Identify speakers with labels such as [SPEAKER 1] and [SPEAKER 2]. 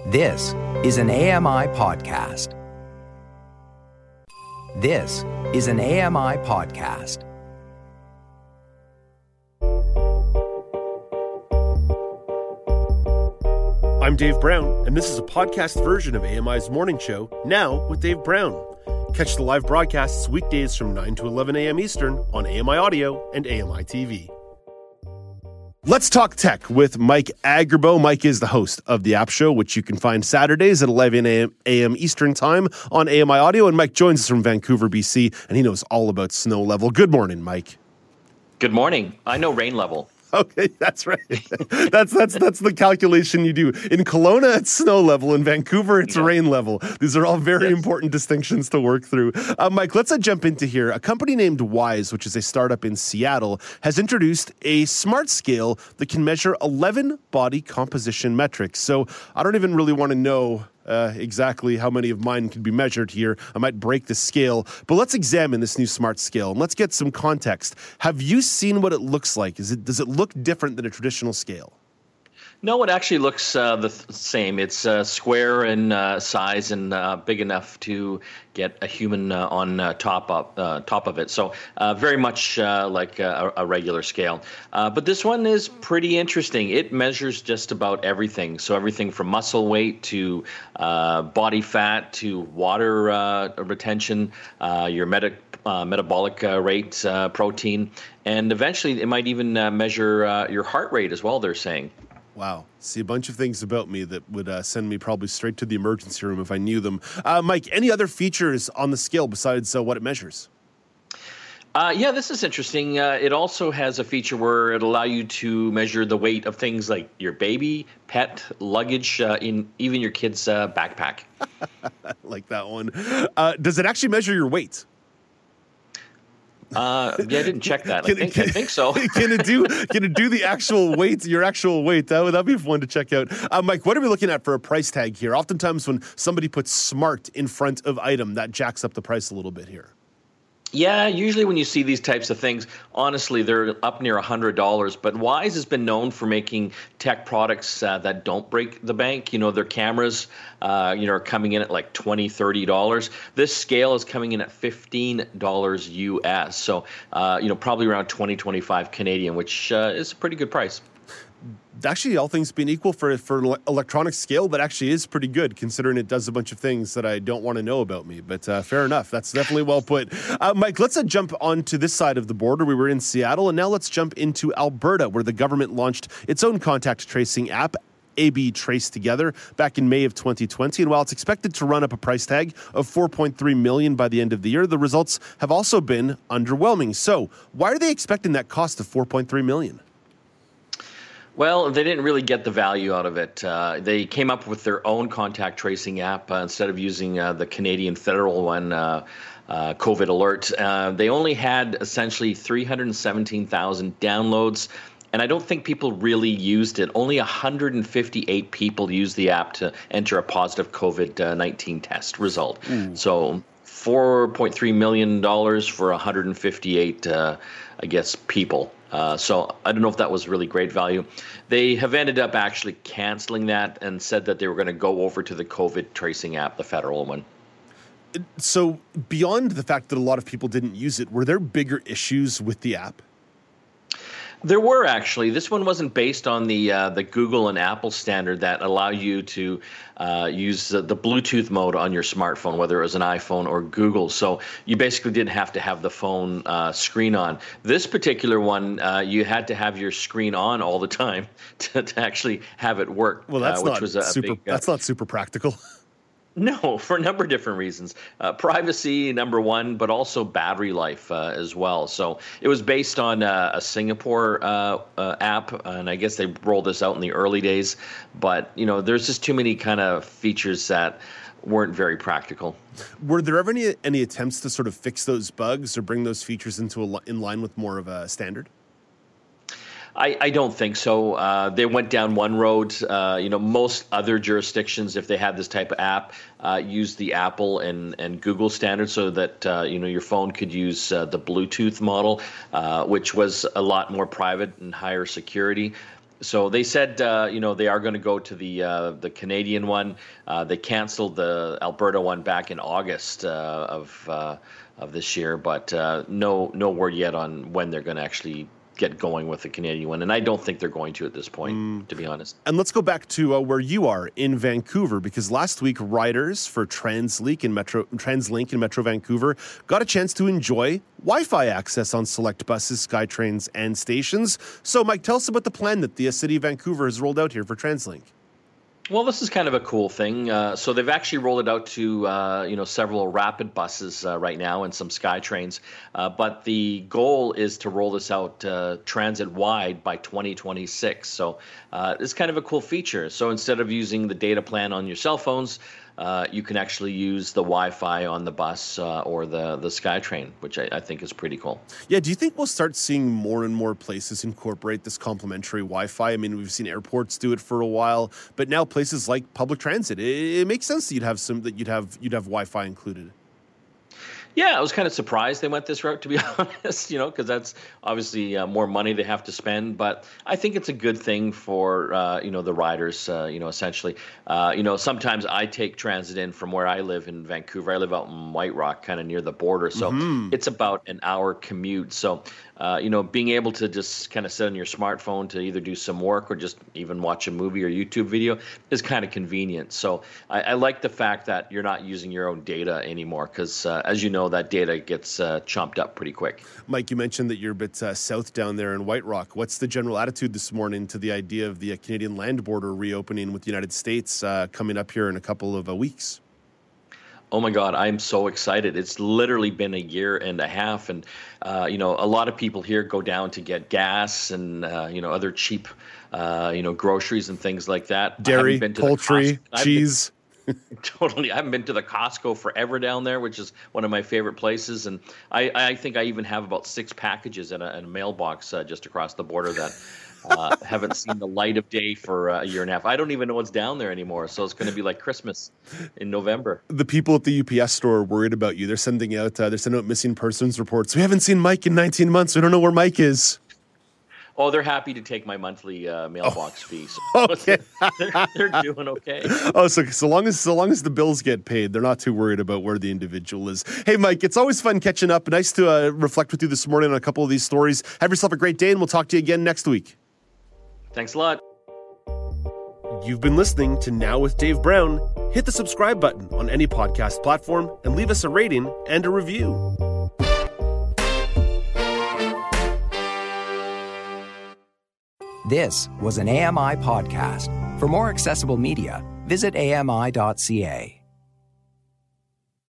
[SPEAKER 1] This is an AMI podcast. This is an AMI podcast.
[SPEAKER 2] I'm Dave Brown, and this is a podcast version of AMI's Morning Show, Now with Dave Brown. Catch the live broadcasts weekdays from 9 to 11 a.m. Eastern on AMI Audio and AMI TV. Let's talk tech with Mike Agerbo. Mike is the host of the App Show, which you can find Saturdays at 11 a.m. Eastern Time on AMI Audio. And Mike joins us from Vancouver, BC, and he knows all about snow level. Good morning, Mike.
[SPEAKER 3] Good morning. I know rain level.
[SPEAKER 2] Okay, that's right. That's the calculation you do. In Kelowna, it's snow level. In Vancouver, it's rain level. These are all very important distinctions to work through. Mike, let's jump into here. A company named Wyze, which is a startup in Seattle, has introduced a smart scale that can measure 11 body composition metrics. So I don't even really want to know exactly how many of mine can be measured here. I might break the scale, but let's examine this new smart scale and let's get some context. Have you seen what it looks like? Does it look different than a traditional scale?
[SPEAKER 3] No, it actually looks the same. It's square in size and big enough to get a human on top of it. So very much like a regular scale. But this one is pretty interesting. It measures just about everything. So everything from muscle weight to body fat to water retention, your metabolic rate, protein, and eventually it might even measure your heart rate as well, they're saying.
[SPEAKER 2] Wow. See, a bunch of things about me that would send me probably straight to the emergency room if I knew them. Mike, any other features on the scale besides what it measures?
[SPEAKER 3] Yeah, this is interesting. It also has a feature where it'll allow you to measure the weight of things like your baby, pet, luggage, in even your kid's backpack.
[SPEAKER 2] I like that one. Does it actually measure your weight?
[SPEAKER 3] Yeah, I didn't check that. I think so.
[SPEAKER 2] Can it do the actual weight, your actual weight? That'd be fun to check out. Mike, what are we looking at for a price tag here? Oftentimes when somebody puts smart in front of item, that jacks up the price a little bit here.
[SPEAKER 3] Yeah, usually when you see these types of things, honestly, they're up near $100. But Wyze has been known for making tech products that don't break the bank. You know, their cameras, are coming in at like $20, $30. This scale is coming in at $15 US. So, probably around 20, 25 Canadian, which is a pretty good price.
[SPEAKER 2] Actually, all things being equal for electronic scale, that actually is pretty good considering it does a bunch of things that I don't want to know about me. But fair enough. That's definitely well put. Mike, let's jump onto this side of the border. We were in Seattle, and now let's jump into Alberta, where the government launched its own contact tracing app, AB Trace Together, back in May of 2020. And while it's expected to run up a price tag of $4.3 million by the end of the year, the results have also been underwhelming. So why are they expecting that cost of $4.3 million?
[SPEAKER 3] Well, they didn't really get the value out of it. They came up with their own contact tracing app instead of using the Canadian federal one, COVID Alert. They only had essentially 317,000 downloads, and I don't think people really used it. Only 158 people used the app to enter a positive COVID-19 test result. So $4.3 million for 158, people. So I don't know if that was really great value. They have ended up actually canceling that and said that they were going to go over to the COVID tracing app, the federal one.
[SPEAKER 2] So beyond the fact that a lot of people didn't use it, were there bigger issues with the app?
[SPEAKER 3] There were actually. This one wasn't based on the Google and Apple standard that allow you to use the Bluetooth mode on your smartphone, whether it was an iPhone or Google. So you basically didn't have to have the phone screen on. This particular one, you had to have your screen on all the time to actually have it work.
[SPEAKER 2] Well, that's not super practical.
[SPEAKER 3] No, for a number of different reasons. Privacy, number one, but also battery life as well. So it was based on a Singapore app, and I guess they rolled this out in the early days. But, there's just too many kind of features that weren't very practical.
[SPEAKER 2] Were there ever any attempts to sort of fix those bugs or bring those features in line with more of a standard?
[SPEAKER 3] I don't think so. They went down one road. Most other jurisdictions, if they had this type of app, use the Apple and Google standard so that your phone could use the Bluetooth model, which was a lot more private and higher security. So they said, they are going to go to the Canadian one. They canceled the Alberta one back in August of this year, but no word yet on when they're going to actually get going with the Canadian one. And I don't think they're going to at this point, to be honest.
[SPEAKER 2] And let's go back to where you are in Vancouver, because last week riders for TransLink in Metro Vancouver got a chance to enjoy Wi-Fi access on select buses, SkyTrains, and stations. So, Mike, tell us about the plan that the City of Vancouver has rolled out here for TransLink.
[SPEAKER 3] Well, this is kind of a cool thing. So they've actually rolled it out to several rapid buses right now and some SkyTrains. But the goal is to roll this out transit-wide by 2026. So it's kind of a cool feature. So instead of using the data plan on your cell phones, you can actually use the Wi-Fi on the bus or the SkyTrain, which I think is pretty cool.
[SPEAKER 2] Yeah, do you think we'll start seeing more and more places incorporate this complimentary Wi-Fi? I mean, we've seen airports do it for a while, but now places like public transit, it makes sense that you'd have Wi-Fi included.
[SPEAKER 3] Yeah, I was kind of surprised they went this route, to be honest, because that's obviously more money they have to spend. But I think it's a good thing for, the riders, essentially. Sometimes I take transit in from where I live in Vancouver. I live out in White Rock, kind of near the border. So it's about an hour commute. So, being able to just kind of sit on your smartphone to either do some work or just even watch a movie or YouTube video is kind of convenient. So I like the fact that you're not using your own data anymore because, as you know, that data gets chomped up pretty quick.
[SPEAKER 2] Mike, you mentioned that you're a bit south down there in White Rock. What's the general attitude this morning to the idea of the Canadian land border reopening with the United States coming up here in a couple of weeks?
[SPEAKER 3] Oh my God, I'm so excited. It's literally been a year and a half. And, a lot of people here go down to get gas and, other cheap, groceries and things like that.
[SPEAKER 2] Dairy, poultry, cheese.
[SPEAKER 3] Totally. I haven't been to the Costco forever down there, which is one of my favorite places. And I think I even have about 6 packages in a mailbox just across the border that haven't seen the light of day for a year and a half. I don't even know what's down there anymore. So it's going to be like Christmas in November.
[SPEAKER 2] The people at the UPS store are worried about you. They're sending out missing persons reports. We haven't seen Mike in 19 months. We don't know where Mike is.
[SPEAKER 3] Oh, they're happy to take my monthly mailbox fee. So
[SPEAKER 2] okay.
[SPEAKER 3] they're doing okay.
[SPEAKER 2] Oh, so long as the bills get paid, they're not too worried about where the individual is. Hey, Mike, it's always fun catching up. Nice to reflect with you this morning on a couple of these stories. Have yourself a great day, and we'll talk to you again next week.
[SPEAKER 3] Thanks a lot.
[SPEAKER 2] You've been listening to Now with Dave Brown. Hit the subscribe button on any podcast platform and leave us a rating and a review.
[SPEAKER 1] This was an AMI podcast. For more accessible media, visit AMI.ca.